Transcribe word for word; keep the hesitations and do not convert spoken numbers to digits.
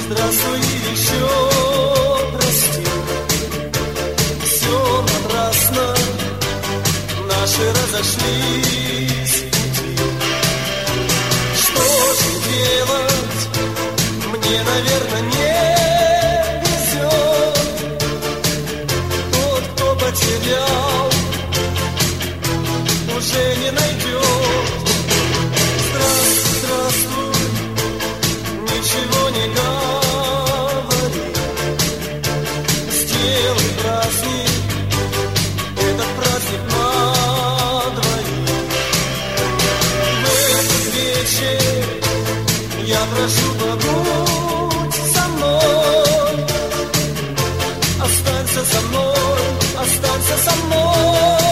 Здравствуй еще, прости, все напрасно, наши разошлись пути. Что же делать, мне, наверное, не везет. Тот, кто потерял, уже не найдет. Здравствуй, здравствуй, ничего не говори. Сделай праздник, этот праздник на двоих. В этот вечер я прошу, побудь со мной. Останься со мной, останься со мной.